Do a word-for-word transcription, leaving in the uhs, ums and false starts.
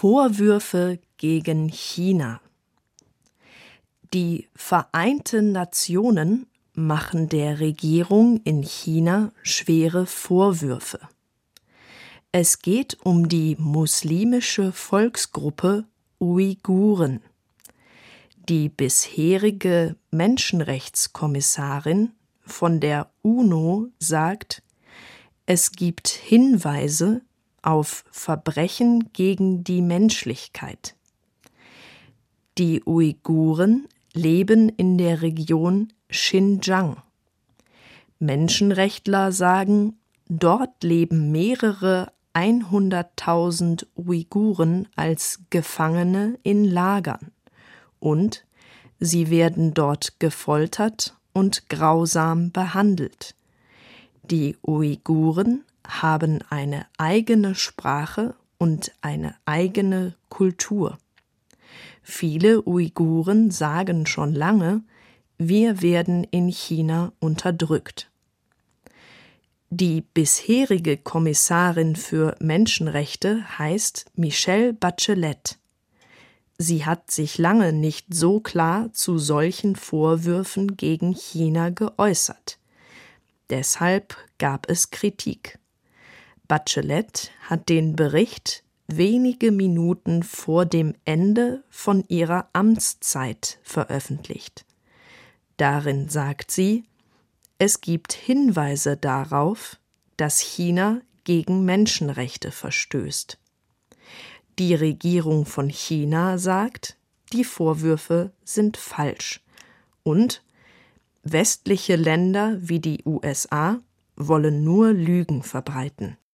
Vorwürfe gegen China. Die Vereinten Nationen machen der Regierung in China schwere Vorwürfe. Es geht um die muslimische Volksgruppe Uiguren. Die bisherige Menschenrechtskommissarin von der UNO sagt, es gibt Hinweise auf Verbrechen gegen die Menschlichkeit. Die Uiguren leben in der Region Xinjiang. Menschenrechtler sagen, dort leben mehrere hunderttausend Uiguren als Gefangene in Lagern und sie werden dort gefoltert und grausam behandelt. Die Uiguren haben eine eigene Sprache und eine eigene Kultur. Viele Uiguren sagen schon lange, wir werden in China unterdrückt. Die bisherige Kommissarin für Menschenrechte heißt Michelle Bachelet. Sie hat sich lange nicht so klar zu solchen Vorwürfen gegen China geäußert. Deshalb gab es Kritik. Bachelet hat den Bericht wenige Minuten vor dem Ende von ihrer Amtszeit veröffentlicht. Darin sagt sie, es gibt Hinweise darauf, dass China gegen Menschenrechte verstößt. Die Regierung von China sagt, die Vorwürfe sind falsch und westliche Länder wie die U S A wollen nur Lügen verbreiten.